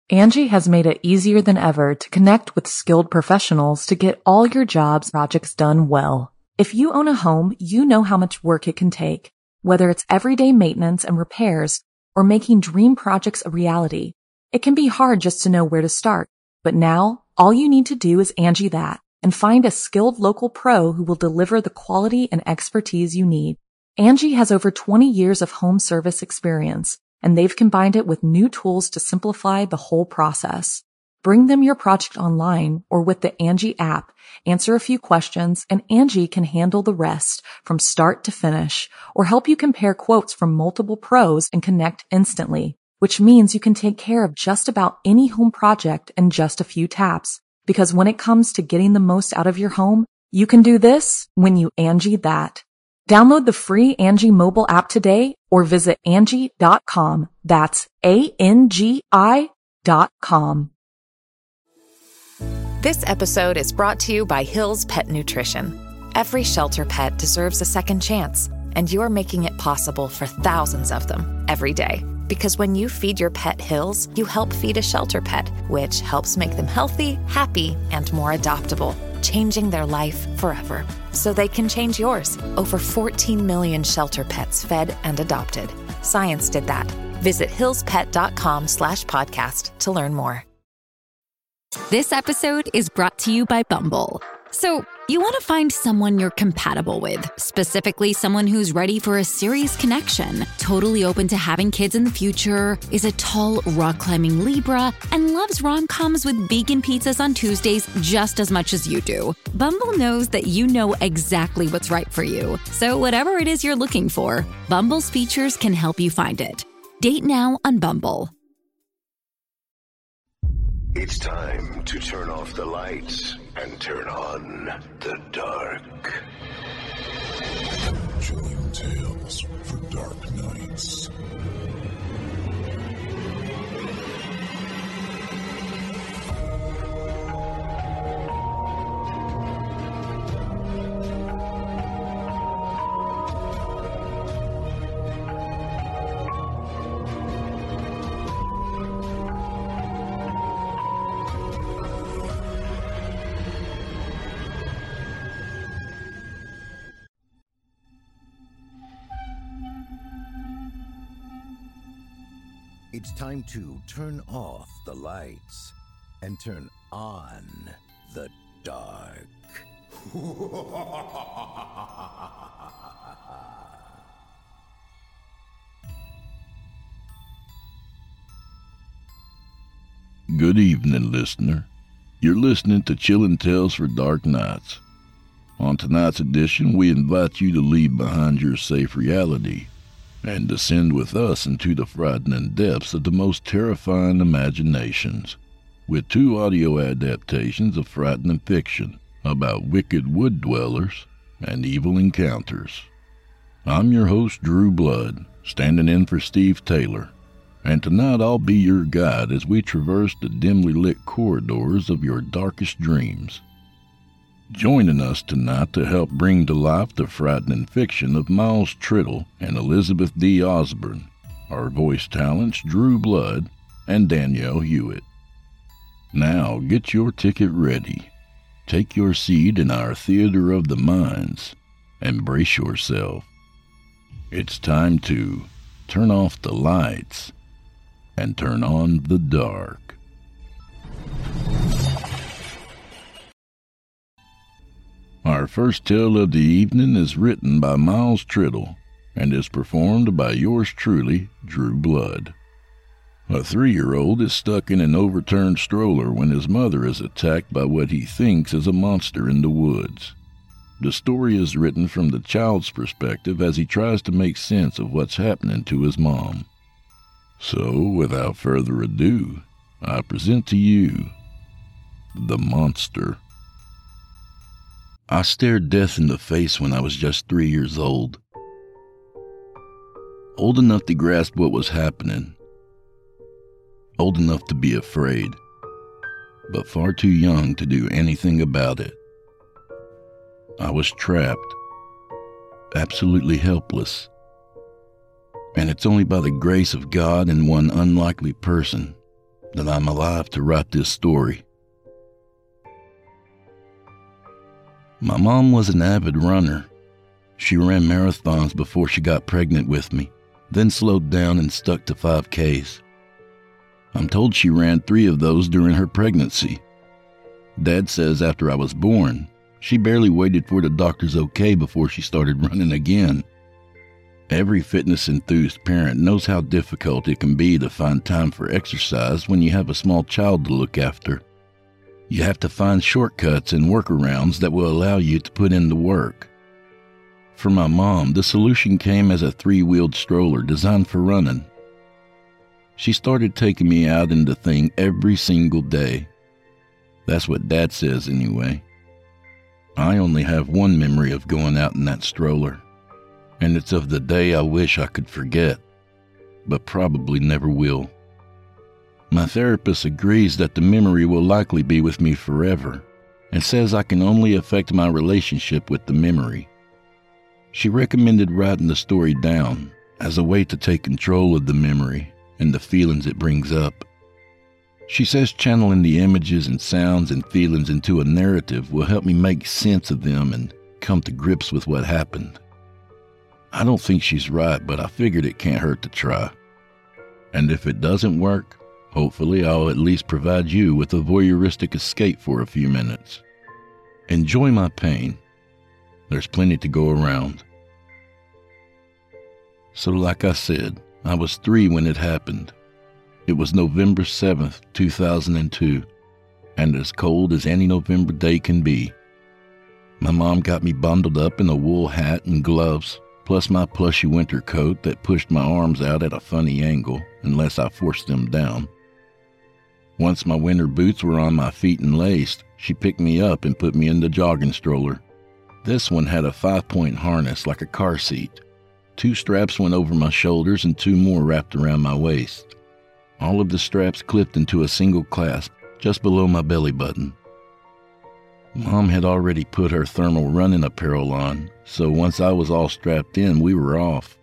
Angie has made it easier than ever to connect with skilled professionals to get all your jobs projects done well. If you own a home, you know how much work it can take, whether it's everyday maintenance and repairs or making dream projects a reality. It can be hard just to know where to start, but now all you need to do is Angie that and find a skilled local pro who will deliver the quality and expertise you need. Angie has over 20 years of home service experience, and they've combined it with new tools to simplify the whole process. Bring them your project online or with the Angie app, answer a few questions, and Angie can handle the rest from start to finish, or help you compare quotes from multiple pros and connect instantly, which means you can take care of just about any home project in just a few taps. Because when it comes to getting the most out of your home, you can do this when you Angie that. Download the free Angie mobile app today or visit Angie.com. That's ANGI.com. This episode is brought to you by Hill's Pet Nutrition. Every shelter pet deserves a second chance, and you're making it possible for thousands of them every day. Because when you feed your pet Hill's, you help feed a shelter pet, which helps make them healthy, happy, and more adoptable, changing their life forever. So they can change yours. Over 14 million shelter pets fed and adopted. Science did that. Visit hillspet.com/podcast to learn more. This episode is brought to you by Bumble. So, you want to find someone you're compatible with, specifically someone who's ready for a serious connection, totally open to having kids in the future, is a tall, rock-climbing Libra, and loves rom-coms with vegan pizzas on Tuesdays just as much as you do. Bumble knows that you know exactly what's right for you. So whatever it is you're looking for, Bumble's features can help you find it. Date now on Bumble. It's time to turn off the lights and turn on the dark. Chilling tales for dark nights. It's time to turn off the lights and turn on the dark. Good evening, listener. You're listening to Chillin' Tales for Dark Nights. On tonight's edition, we invite you to leave behind your safe reality and descend with us into the frightening depths of the most terrifying imaginations, with 2 audio adaptations of frightening fiction about wicked wood dwellers and evil encounters. I'm your host, Drew Blood, standing in for Steve Taylor, and tonight I'll be your guide as we traverse the dimly lit corridors of your darkest dreams. Joining us tonight to help bring to life the frightening fiction of Miles Triddle and Elizabeth D. Osborne are voice talents Drew Blood and Danielle Hewitt. Now get your ticket ready, take your seat in our theater of the minds, and brace yourself. It's time to turn off the lights and turn on the dark. Our first tale of the evening is written by Miles Triddle and is performed by yours truly, Drew Blood. A 3-year-old is stuck in an overturned stroller when his mother is attacked by what he thinks is a monster in the woods. The story is written from the child's perspective as he tries to make sense of what's happening to his mom. So, without further ado, I present to you The Monster. I stared death in the face when I was just 3 years old. Old enough to grasp what was happening. Old enough to be afraid, but far too young to do anything about it. I was trapped, absolutely helpless. And it's only by the grace of God and one unlikely person that I'm alive to write this story. My mom was an avid runner. She ran marathons before she got pregnant with me, then slowed down and stuck to 5Ks. I'm told she ran 3 of those during her pregnancy. Dad says after I was born, she barely waited for the doctor's okay before she started running again. Every fitness-enthused parent knows how difficult it can be to find time for exercise when you have a small child to look after. You have to find shortcuts and workarounds that will allow you to put in the work. For my mom, the solution came as a 3-wheeled stroller designed for running. She started taking me out in the thing every single day. That's what Dad says anyway. I only have one memory of going out in that stroller, and it's of the day I wish I could forget, but probably never will. My therapist agrees that the memory will likely be with me forever, and says I can only affect my relationship with the memory. She recommended writing the story down as a way to take control of the memory and the feelings it brings up. She says channeling the images and sounds and feelings into a narrative will help me make sense of them and come to grips with what happened. I don't think she's right, but I figured it can't hurt to try. And if it doesn't work, hopefully I'll at least provide you with a voyeuristic escape for a few minutes. Enjoy my pain. There's plenty to go around. So like I said, I was 3 when it happened. It was November 7th, 2002, and as cold as any November day can be. My mom got me bundled up in a wool hat and gloves, plus my plushy winter coat that pushed my arms out at a funny angle unless I forced them down. Once my winter boots were on my feet and laced, she picked me up and put me in the jogging stroller. This one had a 5-point harness like a car seat. 2 straps went over my shoulders and 2 more wrapped around my waist. All of the straps clipped into a single clasp just below my belly button. Mom had already put her thermal running apparel on, so once I was all strapped in, we were off.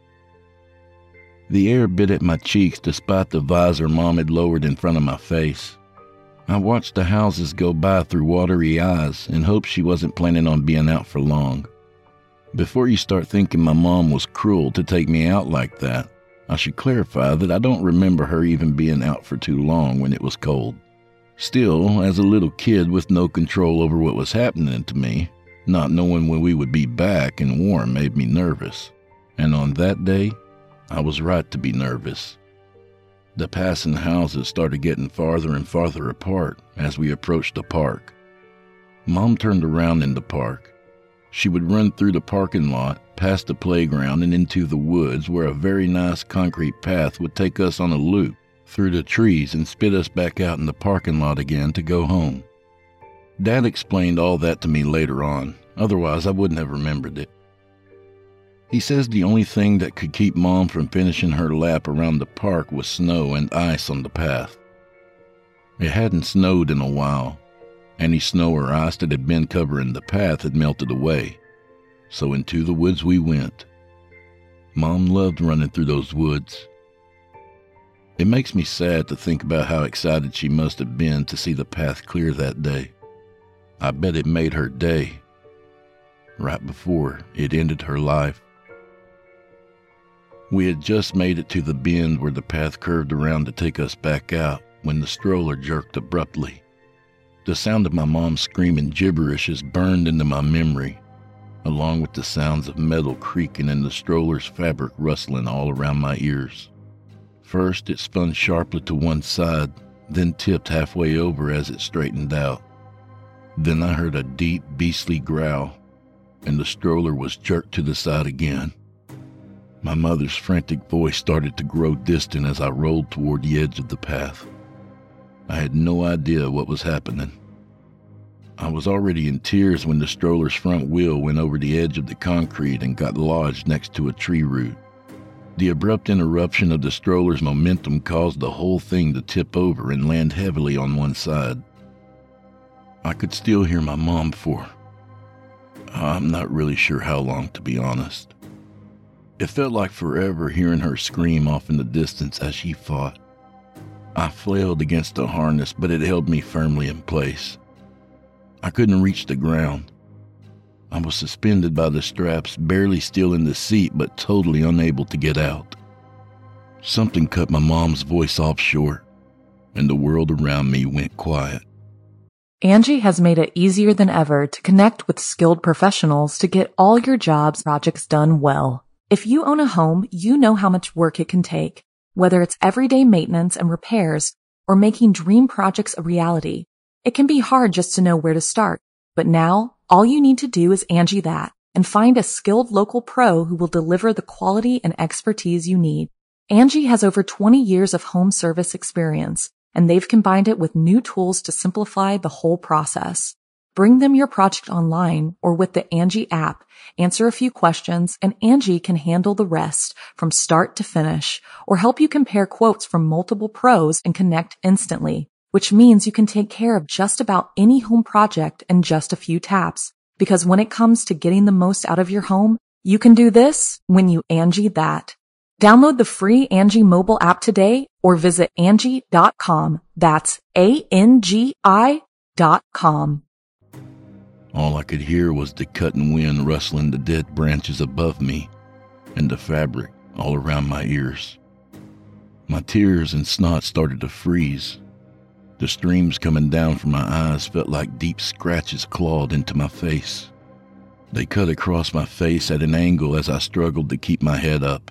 The air bit at my cheeks despite the visor Mom had lowered in front of my face. I watched the houses go by through watery eyes and hoped she wasn't planning on being out for long. Before you start thinking my mom was cruel to take me out like that, I should clarify that I don't remember her even being out for too long when it was cold. Still, as a little kid with no control over what was happening to me, not knowing when we would be back and warm made me nervous. And on that day, I was right to be nervous. The passing houses started getting farther and farther apart as we approached the park. Mom turned around in the park. She would run through the parking lot, past the playground, and into the woods where a very nice concrete path would take us on a loop through the trees and spit us back out in the parking lot again to go home. Dad explained all that to me later on, otherwise I wouldn't have remembered it. He says the only thing that could keep Mom from finishing her lap around the park was snow and ice on the path. It hadn't snowed in a while. Any snow or ice that had been covering the path had melted away, so into the woods we went. Mom loved running through those woods. It makes me sad to think about how excited she must have been to see the path clear that day. I bet it made her day, right before it ended her life. We had just made it to the bend where the path curved around to take us back out when the stroller jerked abruptly. The sound of my mom screaming gibberish is burned into my memory, along with the sounds of metal creaking and the stroller's fabric rustling all around my ears. First, it spun sharply to one side, then tipped halfway over as it straightened out. Then I heard a deep, beastly growl, and the stroller was jerked to the side again. My mother's frantic voice started to grow distant as I rolled toward the edge of the path. I had no idea what was happening. I was already in tears when the stroller's front wheel went over the edge of the concrete and got lodged next to a tree root. The abrupt interruption of the stroller's momentum caused the whole thing to tip over and land heavily on one side. I could still hear my mom for, I'm not really sure how long, to be honest. It felt like forever hearing her scream off in the distance as she fought. I flailed against the harness, but it held me firmly in place. I couldn't reach the ground. I was suspended by the straps, barely still in the seat, but totally unable to get out. Something cut my mom's voice off short, and the world around me went quiet. Angie has made it easier than ever to connect with skilled professionals to get all your jobs projects done well. If you own a home, you know how much work it can take, whether it's everyday maintenance and repairs or making dream projects a reality. It can be hard just to know where to start, but now all you need to do is Angie that and find a skilled local pro who will deliver the quality and expertise you need. Angie has over 20 years of home service experience, and they've combined it with new tools to simplify the whole process. Bring them your project online or with the Angie app, answer a few questions, and Angie can handle the rest from start to finish, or help you compare quotes from multiple pros and connect instantly, which means you can take care of just about any home project in just a few taps. Because when it comes to getting the most out of your home, you can do this when you Angie that. Download the free Angie mobile app today or visit Angie.com. That's ANGI.com. All I could hear was the cutting wind rustling the dead branches above me and the fabric all around my ears. My tears and snot started to freeze. The streams coming down from my eyes felt like deep scratches clawed into my face. They cut across my face at an angle as I struggled to keep my head up.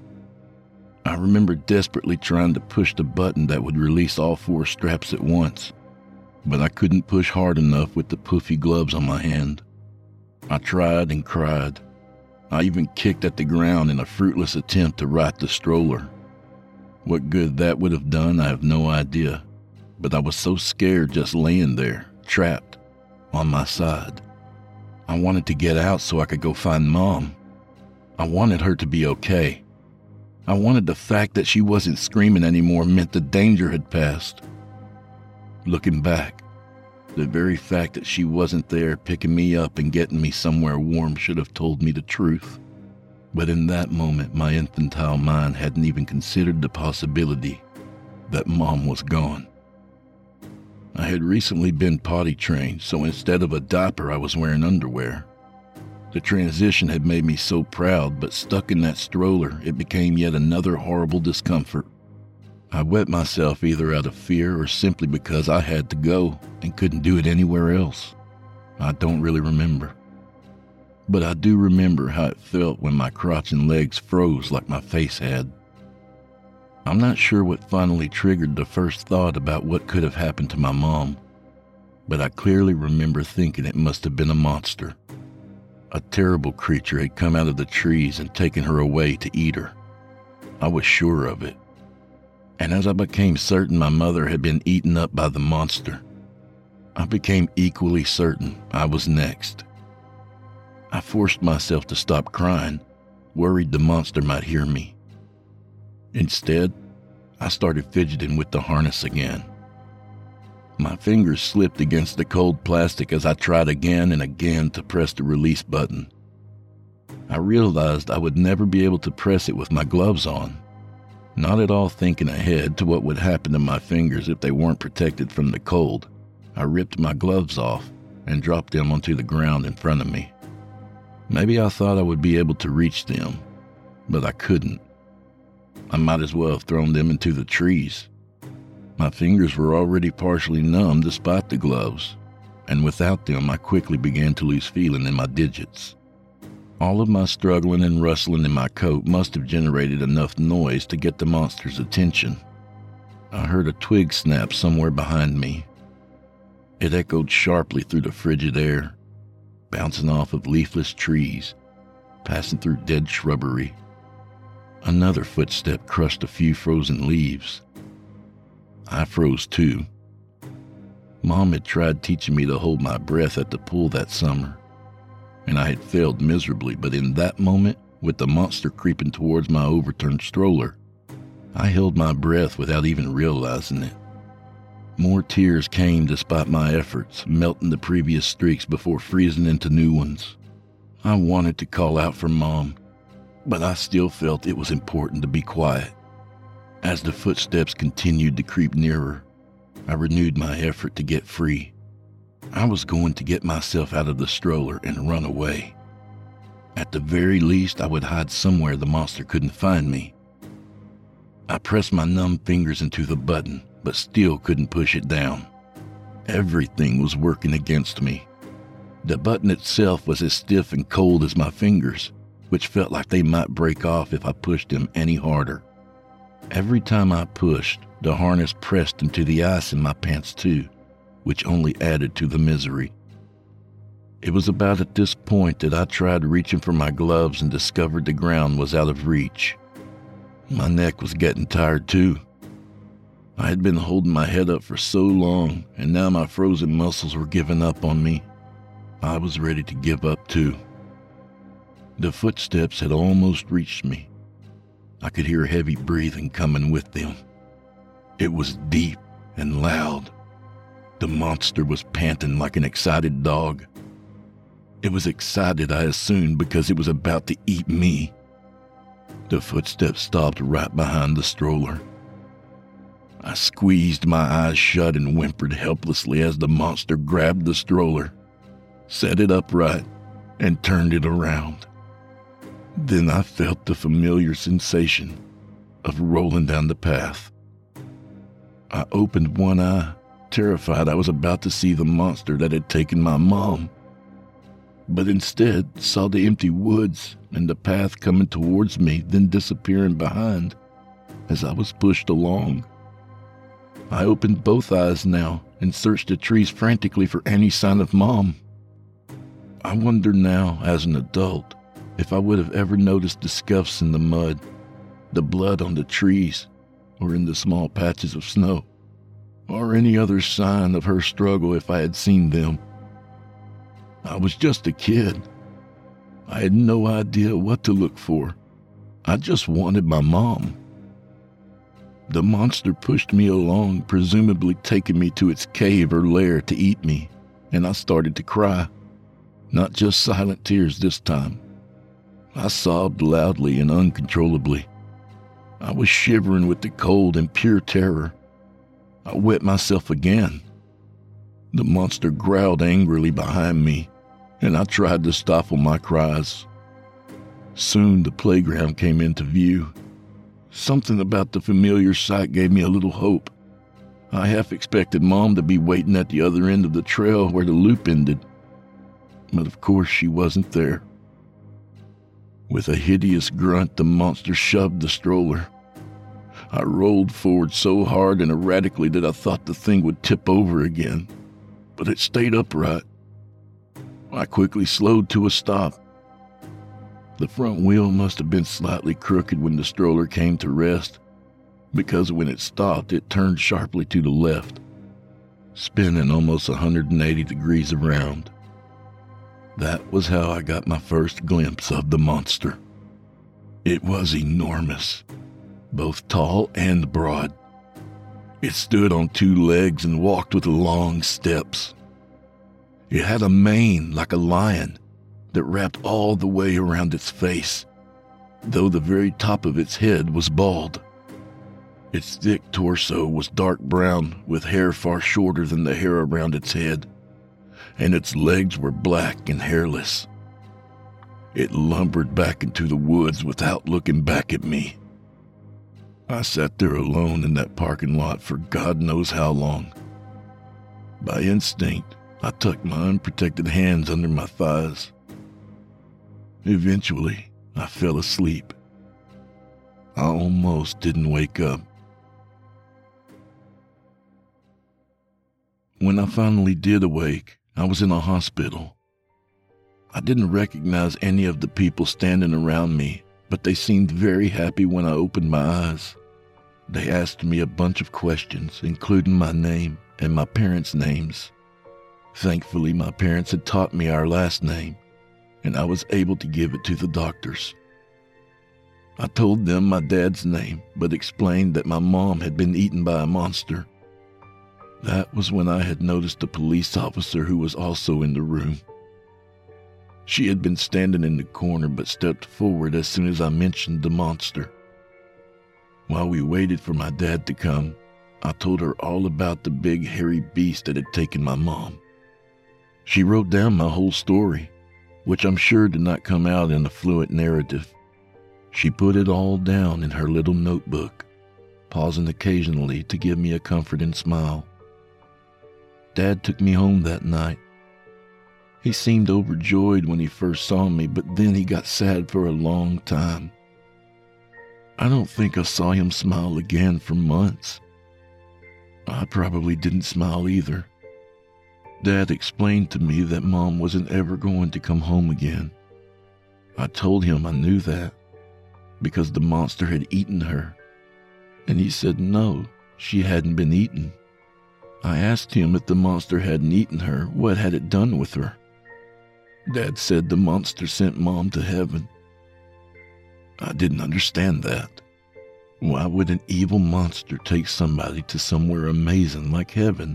I remember desperately trying to push the button that would release all 4 straps at once, but I couldn't push hard enough with the puffy gloves on my hand. I tried and cried. I even kicked at the ground in a fruitless attempt to right the stroller. What good that would have done, I have no idea, but I was so scared just laying there, trapped, on my side. I wanted to get out so I could go find Mom. I wanted her to be okay. I wanted the fact that she wasn't screaming anymore meant the danger had passed. Looking back, the very fact that she wasn't there picking me up and getting me somewhere warm should have told me the truth. But in that moment, my infantile mind hadn't even considered the possibility that Mom was gone. I had recently been potty trained, so instead of a diaper, I was wearing underwear. The transition had made me so proud, but stuck in that stroller, it became yet another horrible discomfort. I wet myself either out of fear or simply because I had to go and couldn't do it anywhere else. I don't really remember. But I do remember how it felt when my crotch and legs froze like my face had. I'm not sure what finally triggered the first thought about what could have happened to my mom, but I clearly remember thinking it must have been a monster. A terrible creature had come out of the trees and taken her away to eat her. I was sure of it. And as I became certain my mother had been eaten up by the monster, I became equally certain I was next. I forced myself to stop crying, worried the monster might hear me. Instead, I started fidgeting with the harness again. My fingers slipped against the cold plastic as I tried again and again to press the release button. I realized I would never be able to press it with my gloves on, not at all thinking ahead to what would happen to my fingers if they weren't protected from the cold. I ripped my gloves off and dropped them onto the ground in front of me. Maybe I thought I would be able to reach them, but I couldn't. I might as well have thrown them into the trees. My fingers were already partially numb despite the gloves, and without them I quickly began to lose feeling in my digits. All of my struggling and rustling in my coat must have generated enough noise to get the monster's attention. I heard a twig snap somewhere behind me. It echoed sharply through the frigid air, bouncing off of leafless trees, passing through dead shrubbery. Another footstep crushed a few frozen leaves. I froze too. Mom had tried teaching me to hold my breath at the pool that summer, and I had failed miserably, but in that moment, with the monster creeping towards my overturned stroller, I held my breath without even realizing it. More tears came despite my efforts, melting the previous streaks before freezing into new ones. I wanted to call out for Mom, but I still felt it was important to be quiet. As the footsteps continued to creep nearer, I renewed my effort to get free. I was going to get myself out of the stroller and run away. At the very least, I would hide somewhere the monster couldn't find me. I pressed my numb fingers into the button, but still couldn't push it down. Everything was working against me. The button itself was as stiff and cold as my fingers, which felt like they might break off if I pushed them any harder. Every time I pushed, the harness pressed into the ice in my pants too, which only added to the misery. It was about at this point that I tried reaching for my gloves and discovered the ground was out of reach. My neck was getting tired too. I had been holding my head up for so long, and now my frozen muscles were giving up on me. I was ready to give up too. The footsteps had almost reached me. I could hear heavy breathing coming with them. It was deep and loud. The monster was panting like an excited dog. It was excited, I assumed, because it was about to eat me. The footsteps stopped right behind the stroller. I squeezed my eyes shut and whimpered helplessly as the monster grabbed the stroller, set it upright, and turned it around. Then I felt the familiar sensation of rolling down the path. I opened one eye, terrified I was about to see the monster that had taken my mom, but instead saw the empty woods and the path coming towards me, then disappearing behind as I was pushed along. I opened both eyes now and searched the trees frantically for any sign of Mom. I wonder now, as an adult, if I would have ever noticed the scuffs in the mud, the blood on the trees, or in the small patches of snow, or any other sign of her struggle if I had seen them. I was just a kid. I had no idea what to look for. I just wanted my mom. The monster pushed me along, presumably taking me to its cave or lair to eat me, and I started to cry. Not just silent tears this time. I sobbed loudly and uncontrollably. I was shivering with the cold and pure terror. I wet myself again. The monster growled angrily behind me, and I tried to stifle my cries. Soon the playground came into view. Something about the familiar sight gave me a little hope. I half expected Mom to be waiting at the other end of the trail where the loop ended. But of course she wasn't there. With a hideous grunt, the monster shoved the stroller. I rolled forward so hard and erratically that I thought the thing would tip over again, but it stayed upright. I quickly slowed to a stop. The front wheel must have been slightly crooked when the stroller came to rest, because when it stopped, it turned sharply to the left, spinning almost 180 degrees around. That was how I got my first glimpse of the monster. It was enormous, both tall and broad. It stood on two legs and walked with long steps. It had a mane like a lion that wrapped all the way around its face, though the very top of its head was bald. Its thick torso was dark brown with hair far shorter than the hair around its head, and its legs were black and hairless. It lumbered back into the woods without looking back at me. I sat there alone in that parking lot for God knows how long. By instinct, I tucked my unprotected hands under my thighs. Eventually, I fell asleep. I almost didn't wake up. When I finally did awake, I was in a hospital. I didn't recognize any of the people standing around me, but they seemed very happy when I opened my eyes. They asked me a bunch of questions, including my name and my parents' names. Thankfully, my parents had taught me our last name, and I was able to give it to the doctors. I told them my dad's name, but explained that my mom had been eaten by a monster. That was when I had noticed a police officer who was also in the room. She had been standing in the corner but stepped forward as soon as I mentioned the monster. While we waited for my dad to come, I told her all about the big hairy beast that had taken my mom. She wrote down my whole story, which I'm sure did not come out in a fluent narrative. She put it all down in her little notebook, pausing occasionally to give me a comforting smile. Dad took me home that night. He seemed overjoyed when he first saw me, but then he got sad for a long time. I don't think I saw him smile again for months. I probably didn't smile either. Dad explained to me that Mom wasn't ever going to come home again. I told him I knew that, because the monster had eaten her. And he said no, she hadn't been eaten. I asked him if the monster hadn't eaten her, what had it done with her? Dad said the monster sent Mom to heaven. I didn't understand that. Why would an evil monster take somebody to somewhere amazing like heaven?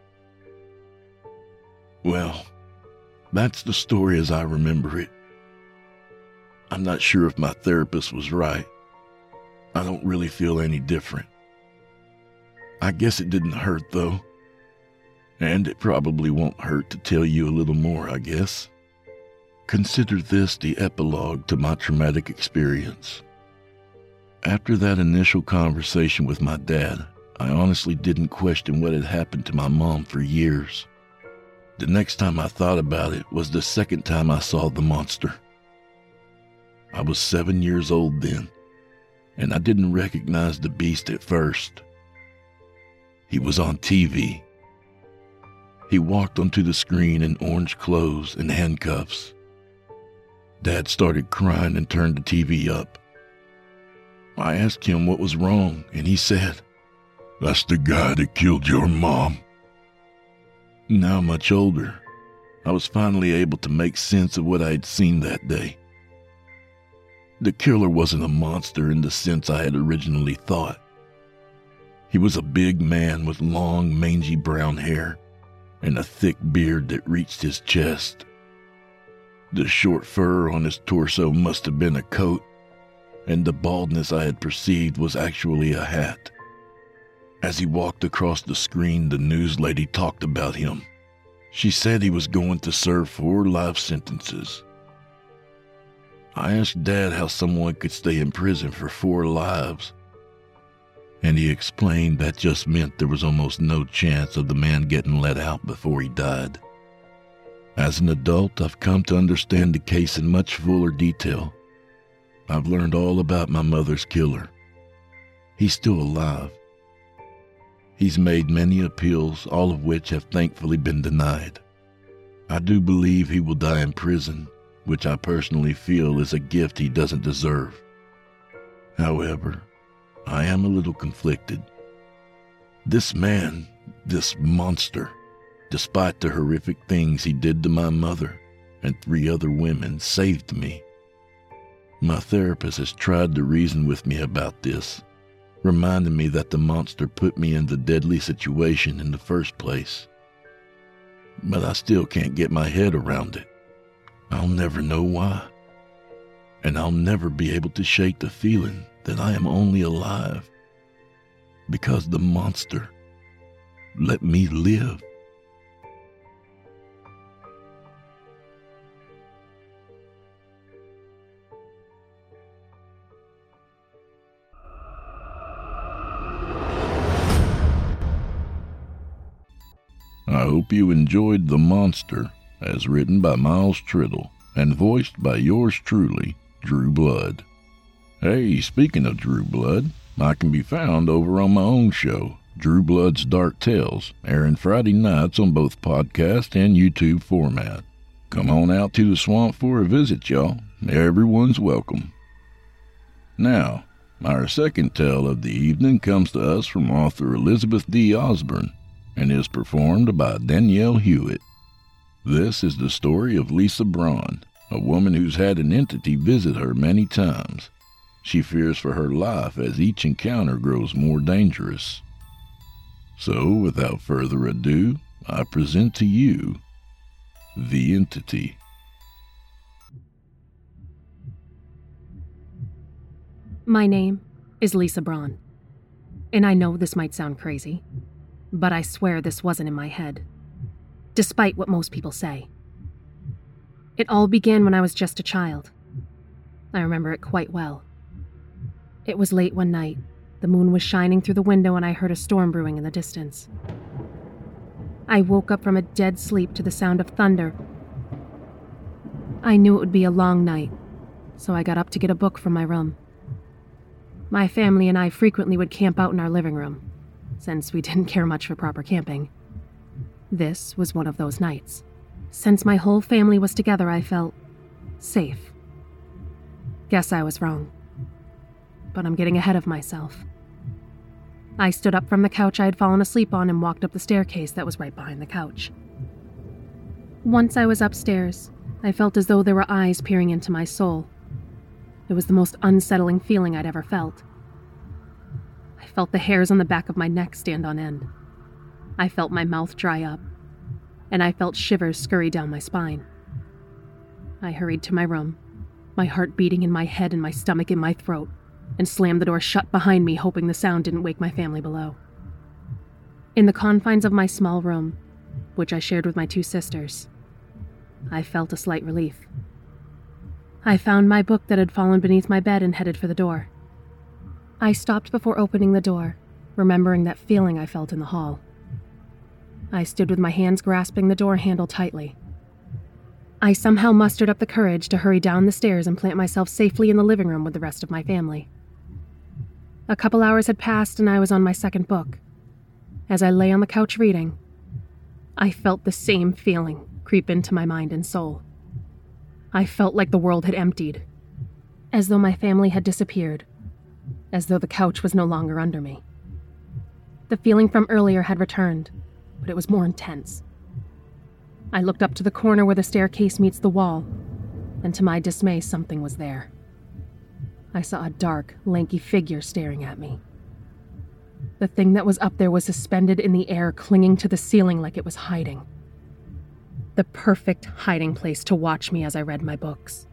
Well, that's the story as I remember it. I'm not sure if my therapist was right. I don't really feel any different. I guess it didn't hurt though. And it probably won't hurt to tell you a little more, I guess. Consider this the epilogue to my traumatic experience. After that initial conversation with my dad, I honestly didn't question what had happened to my mom for years. The next time I thought about it was the second time I saw the monster. I was 7 years old then, and I didn't recognize the beast at first. He was on TV. He walked onto the screen in orange clothes and handcuffs. Dad started crying and turned the TV up. I asked him what was wrong, and he said, "That's the guy that killed your mom." Now much older, I was finally able to make sense of what I had seen that day. The killer wasn't a monster in the sense I had originally thought. He was a big man with long, mangy brown hair and a thick beard that reached his chest. The short fur on his torso must have been a coat, and the baldness I had perceived was actually a hat. As he walked across the screen, the news lady talked about him. She said he was going to serve 4 life sentences. I asked Dad how someone could stay in prison for 4 lives, and he explained that just meant there was almost no chance of the man getting let out before he died. As an adult, I've come to understand the case in much fuller detail. I've learned all about my mother's killer. He's still alive. He's made many appeals, all of which have thankfully been denied. I do believe he will die in prison, which I personally feel is a gift he doesn't deserve. However, I am a little conflicted. This man, this monster, despite the horrific things he did to my mother and 3 other women, saved me. My therapist has tried to reason with me about this, reminding me that the monster put me in the deadly situation in the first place. But I still can't get my head around it. I'll never know why. And I'll never be able to shake the feeling that I am only alive because the monster let me live. I hope you enjoyed The Monster, as written by Miles Triddle and voiced by yours truly, Drew Blood. Hey, speaking of Drew Blood, I can be found over on my own show, Drew Blood's Dark Tales, airing Friday nights on both podcast and YouTube format. Come on out to the swamp for a visit, y'all. Everyone's welcome. Now, our second tale of the evening comes to us from author Elizabeth D. Osborne and is performed by Danielle Hewitt. This is the story of Lisa Braun, a woman who's had an entity visit her many times. She fears for her life as each encounter grows more dangerous. So, without further ado, I present to you The Entity. My name is Lisa Braun. And I know this might sound crazy, but I swear this wasn't in my head, despite what most people say. It all began when I was just a child. I remember it quite well. It was late one night. The moon was shining through the window and I heard a storm brewing in the distance. I woke up from a dead sleep to the sound of thunder. I knew it would be a long night, so I got up to get a book from my room. My family and I frequently would camp out in our living room, since we didn't care much for proper camping. This was one of those nights. Since my whole family was together, I felt safe. Guess I was wrong. But I'm getting ahead of myself. I stood up from the couch I had fallen asleep on and walked up the staircase that was right behind the couch. Once I was upstairs, I felt as though there were eyes peering into my soul. It was the most unsettling feeling I'd ever felt. I felt the hairs on the back of my neck stand on end. I felt my mouth dry up, and I felt shivers scurry down my spine. I hurried to my room, my heart beating in my head and my stomach in my throat, and slammed the door shut behind me, hoping the sound didn't wake my family below. In the confines of my small room, which I shared with my 2 sisters, I felt a slight relief. I found my book that had fallen beneath my bed and headed for the door. I stopped before opening the door, remembering that feeling I felt in the hall. I stood with my hands grasping the door handle tightly. I somehow mustered up the courage to hurry down the stairs and plant myself safely in the living room with the rest of my family. A couple hours had passed and I was on my second book. As I lay on the couch reading, I felt the same feeling creep into my mind and soul. I felt like the world had emptied, as though my family had disappeared, as though the couch was no longer under me. The feeling from earlier had returned, but it was more intense. I looked up to the corner where the staircase meets the wall, and to my dismay, something was there. I saw a dark, lanky figure staring at me. The thing that was up there was suspended in the air, clinging to the ceiling like it was hiding. The perfect hiding place to watch me as I read my books.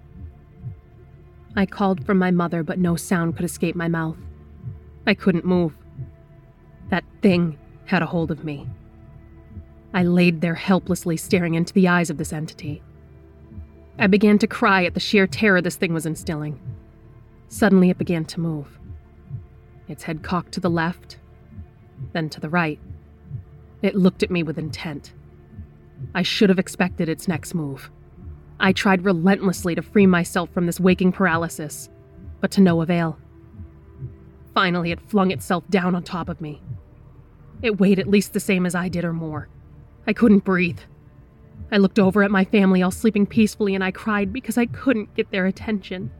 I called for my mother, but no sound could escape my mouth. I couldn't move. That thing had a hold of me. I laid there helplessly, staring into the eyes of this entity. I began to cry at the sheer terror this thing was instilling. Suddenly it began to move. Its head cocked to the left, then to the right. It looked at me with intent. I should have expected its next move. I tried relentlessly to free myself from this waking paralysis, but to no avail. Finally, it flung itself down on top of me. It weighed at least the same as I did or more. I couldn't breathe. I looked over at my family all sleeping peacefully and I cried because I couldn't get their attention.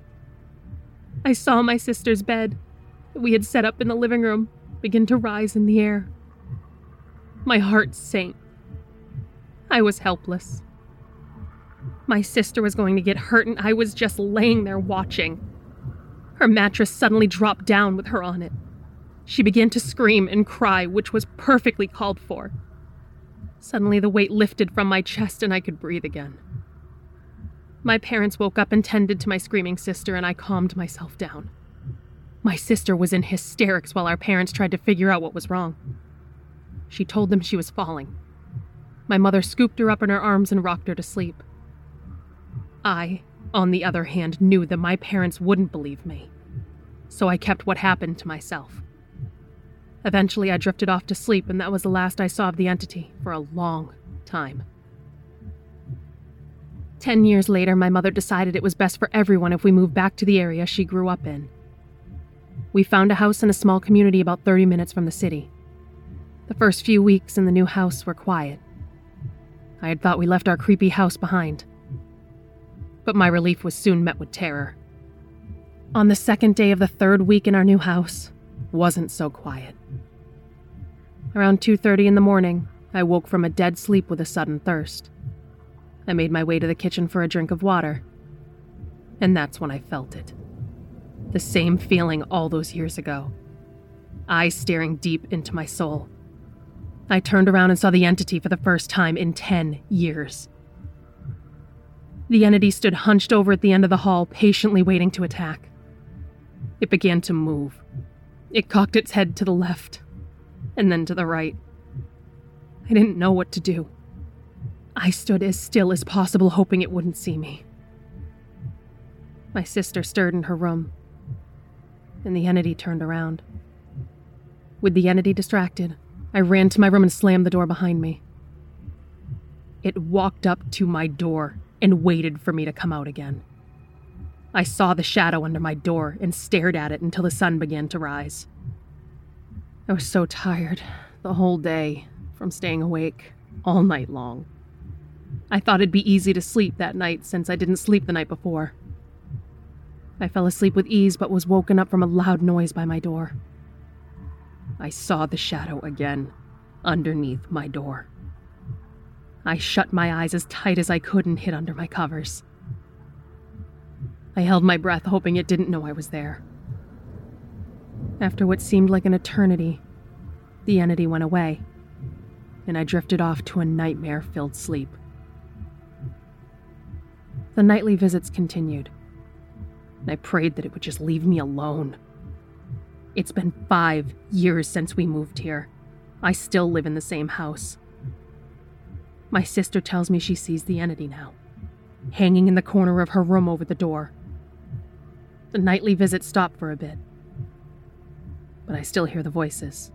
I saw my sister's bed that we had set up in the living room begin to rise in the air. My heart sank. I was helpless. My sister was going to get hurt and I was just laying there watching. Her mattress suddenly dropped down with her on it. She began to scream and cry, which was perfectly called for. Suddenly the weight lifted from my chest and I could breathe again. My parents woke up and tended to my screaming sister and I calmed myself down. My sister was in hysterics while our parents tried to figure out what was wrong. She told them she was falling. My mother scooped her up in her arms and rocked her to sleep. I, on the other hand, knew that my parents wouldn't believe me, so I kept what happened to myself. Eventually, I drifted off to sleep, and that was the last I saw of the entity for a long time. 10 years later, my mother decided it was best for everyone if we moved back to the area she grew up in. We found a house in a small community about 30 minutes from the city. The first few weeks in the new house were quiet. I had thought we left our creepy house behind. But my relief was soon met with terror. On the second day of the third week in our new house, wasn't so quiet. Around 2:30 in the morning, I woke from a dead sleep with a sudden thirst. I made my way to the kitchen for a drink of water, and that's when I felt it. The same feeling all those years ago. Eyes staring deep into my soul. I turned around and saw the entity for the first time in 10 years. The entity stood hunched over at the end of the hall, patiently waiting to attack. It began to move. It cocked its head to the left, and then to the right. I didn't know what to do. I stood as still as possible, hoping it wouldn't see me. My sister stirred in her room, and the entity turned around. With the entity distracted, I ran to my room and slammed the door behind me. It walked up to my door and waited for me to come out again. I saw the shadow under my door and stared at it until the sun began to rise. I was so tired the whole day from staying awake all night long. I thought it'd be easy to sleep that night since I didn't sleep the night before. I fell asleep with ease but was woken up from a loud noise by my door. I saw the shadow again underneath my door. I shut my eyes as tight as I could and hid under my covers. I held my breath, hoping it didn't know I was there. After what seemed like an eternity, the entity went away, and I drifted off to a nightmare-filled sleep. The nightly visits continued, and I prayed that it would just leave me alone. It's been 5 years since we moved here. I still live in the same house. My sister tells me she sees the entity now, hanging in the corner of her room over the door. The nightly visits stop for a bit, but I still hear the voices.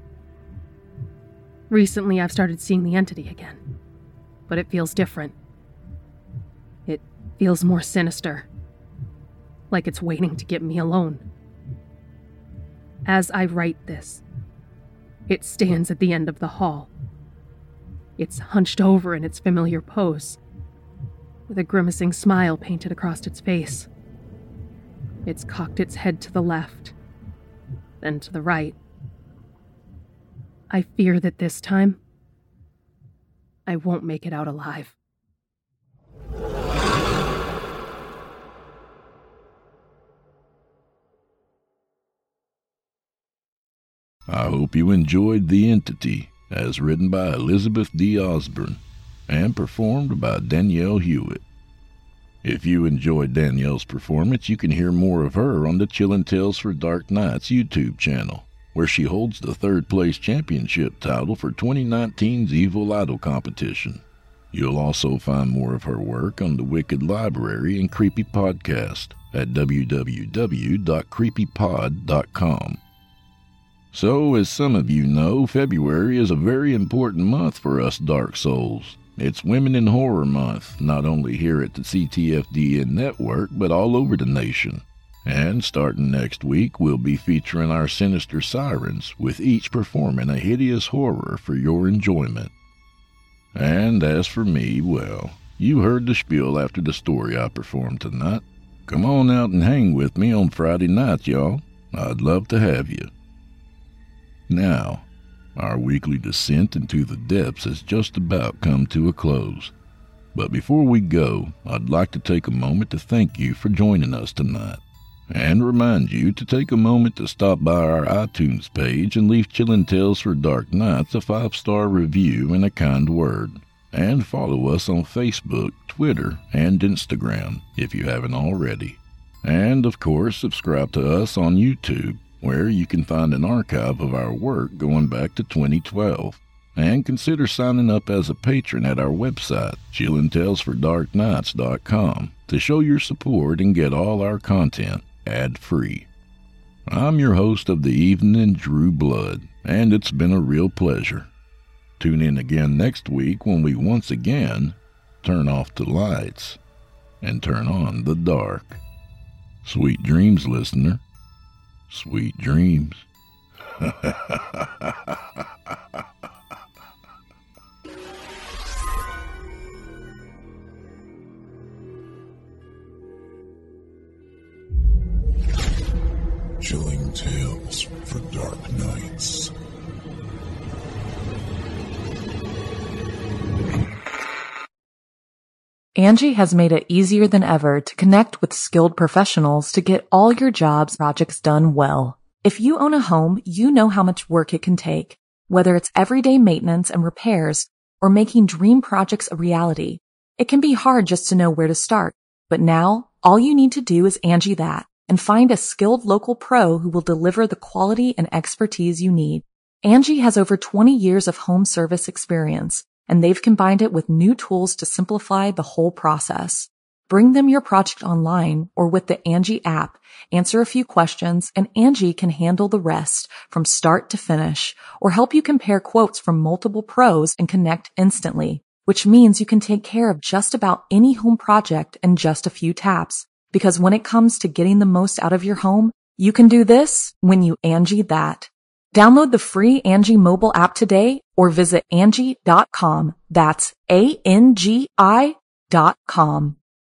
Recently, I've started seeing the entity again, but it feels different. It feels more sinister, like it's waiting to get me alone. As I write this, it stands at the end of the hall. It's hunched over in its familiar pose, with a grimacing smile painted across its face. It's cocked its head to the left, then to the right. I fear that this time, I won't make it out alive. I hope you enjoyed The Entity, as written by Elizabeth D. Osborne and performed by Danielle Hewitt. If you enjoyed Danielle's performance, you can hear more of her on the Chillin' Tales for Dark Nights YouTube channel, where she holds the third-place championship title for 2019's Evil Idol competition. You'll also find more of her work on the Wicked Library and Creepy Podcast at www.creepypod.com. So, as some of you know, February is a very important month for us Dark Souls. It's Women in Horror Month, not only here at the CTFDN network, but all over the nation. And starting next week, we'll be featuring our sinister sirens, with each performing a hideous horror for your enjoyment. And as for me, well, you heard the spiel after the story I performed tonight. Come on out and hang with me on Friday night, y'all. I'd love to have you. Now, our weekly descent into the depths has just about come to a close. But before we go, I'd like to take a moment to thank you for joining us tonight, and remind you to take a moment to stop by our iTunes page and leave Chillin' Tales for Dark Nights a 5-star review and a kind word. And follow us on Facebook, Twitter, and Instagram if you haven't already. And, of course, subscribe to us on YouTube, where you can find an archive of our work going back to 2012. And consider signing up as a patron at our website, chillintalesfordarknights.com, to show your support and get all our content ad-free. I'm your host of the evening, Drew Blood, and it's been a real pleasure. Tune in again next week when we once again turn off the lights and turn on the dark. Sweet dreams, listener. Sweet dreams. Chilling Tales for Dark Nights. Angie has made it easier than ever to connect with skilled professionals to get all your jobs projects done well. If you own a home, you know how much work it can take, whether it's everyday maintenance and repairs or making dream projects a reality. It can be hard just to know where to start, but now all you need to do is Angie that and find a skilled local pro who will deliver the quality and expertise you need. Angie has over 20 years of home service experience, and they've combined it with new tools to simplify the whole process. Bring them your project online or with the Angie app, answer a few questions, and Angie can handle the rest from start to finish, or help you compare quotes from multiple pros and connect instantly, which means you can take care of just about any home project in just a few taps. Because when it comes to getting the most out of your home, you can do this when you Angie that. Download the free Angie mobile app today or visit Angie.com. That's ANGI.com.